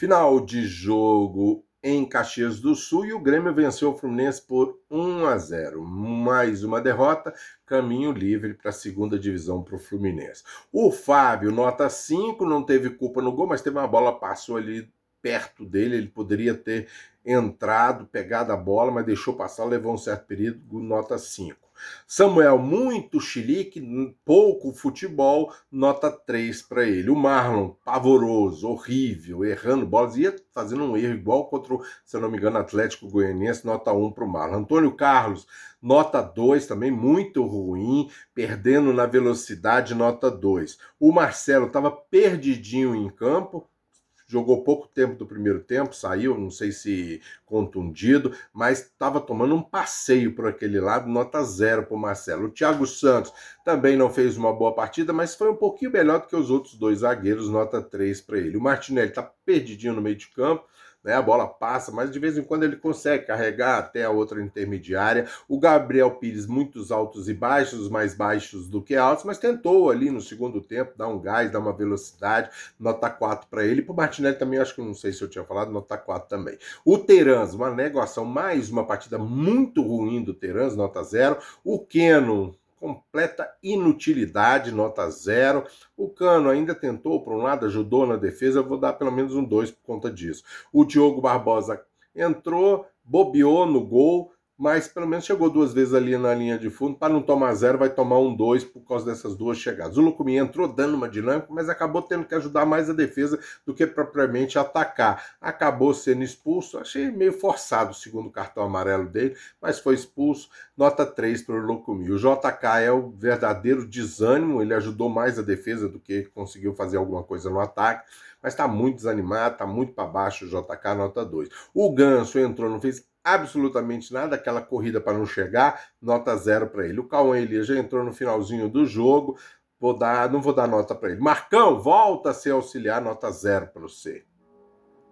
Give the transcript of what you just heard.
Final de jogo em Caxias do Sul e o Grêmio venceu o Fluminense por 1-0. Mais uma derrota, caminho livre para a segunda divisão para o Fluminense. O Fábio, nota 5, não teve culpa no gol, mas teve uma bola, passou ali perto dele, ele poderia ter entrado, pegado a bola, mas deixou passar, levou um certo perigo, nota 5. Samuel, muito chilique, pouco futebol, nota 3 para ele. O Marlon, pavoroso, horrível, errando bolas, ia fazendo um erro igual contra o, se eu não me engano, Atlético Goianiense, nota 1 para o Marlon. Antônio Carlos, nota 2 também, muito ruim, perdendo na velocidade, nota 2. O Marcelo estava perdidinho em campo, jogou pouco tempo do primeiro tempo, saiu, não sei se contundido, mas estava tomando um passeio por aquele lado, nota 0 para o Marcelo. O Thiago Santos também não fez uma boa partida, mas foi um pouquinho melhor do que os outros dois zagueiros, nota 3 para ele. O Martinelli está perdidinho no meio de campo, né? A bola passa, mas de vez em quando ele consegue carregar até a outra intermediária. O Gabriel Pires, muitos altos e baixos, mais baixos do que altos, mas tentou ali no segundo tempo dar um gás, dar uma velocidade, nota 4 para ele. Para o Martinelli também, acho que não sei se eu tinha falado, nota 4 também. O Terans, uma negociação, mais uma partida muito ruim do Terans, nota 0. O Keno, completa inutilidade, nota 0. O Cano ainda tentou, por um lado, ajudou na defesa, eu vou dar pelo menos um 2 por conta disso. O Diogo Barbosa entrou, bobeou no gol, mas pelo menos chegou duas vezes ali na linha de fundo. Para não tomar 0, vai tomar um 2 por causa dessas duas chegadas. O Lucumi entrou dando uma dinâmica, mas acabou tendo que ajudar mais a defesa do que propriamente atacar. Acabou sendo expulso, achei meio forçado o segundo cartão amarelo dele, mas foi expulso, nota 3 para o Lucumi. O JK é o verdadeiro desânimo, ele ajudou mais a defesa do que conseguiu fazer alguma coisa no ataque, mas está muito desanimado, está muito para baixo o JK, nota 2. O Ganso entrou, não fez absolutamente nada, aquela corrida para não chegar, nota 0 para ele. O Cauã Elias já entrou no finalzinho do jogo, não vou dar nota para ele. Marcão, volta a ser auxiliar, nota 0 para você.